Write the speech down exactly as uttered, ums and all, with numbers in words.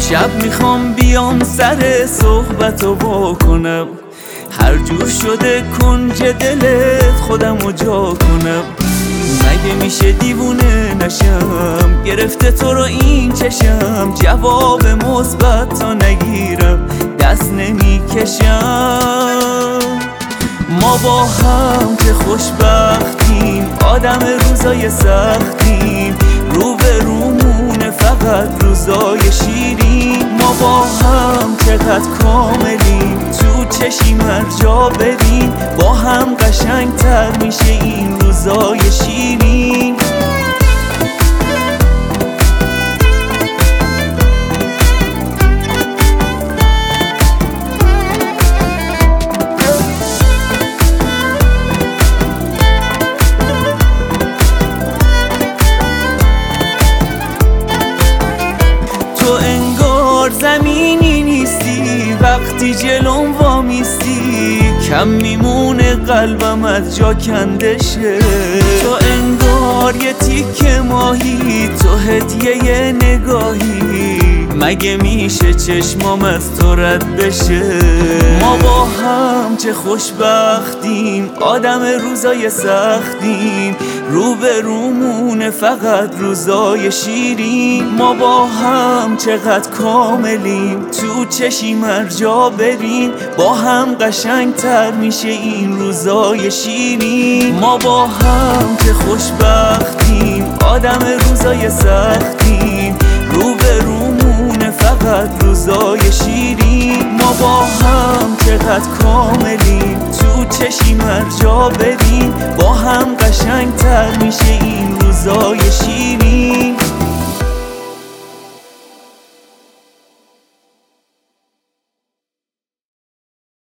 شب میخوام بیام سر صحبتو بکنم، هر جور شده کنج دلت خودمو جا کنم. مگه میشه دیوونه نشم گرفته تو رو این چشم، جواب مثبت تا نگیرم دست نمیکشم. ما با هم که خوشبختیم، آدم روزای سختیم، رو به رومونه فقط روزای شیرین. ما با هم چقدر کاملیم، تو چشیم هر جا بریم، با هم قشنگ تر میشه این روزای شیرین. تو انگار زمینی نیستی، وقتی جلوم وامیستی کم میمونه قلبم از جا کنده شه. تو انگار یه تیکه ماهی، تو هدیه نگاهی، مگه میشه چشمام از تو رد بشه. ما با هم چه خوشبختیم، آدم روزای سختیم، رو به رومونه فقط روزای شیرین. ما با هم چقدر کاملیم، تو چشیم هر جا بریم، با هم قشنگ تر میشه این روزای شیرین. ما با هم چه خوشبختیم، آدم روزای سختیم، رو به رومونه فقط روزای شیرین. ما با هم چقدر کاملیم، تو چشیم هر جا بریم، با هم قشنگ تر میشه این روزای شیرین.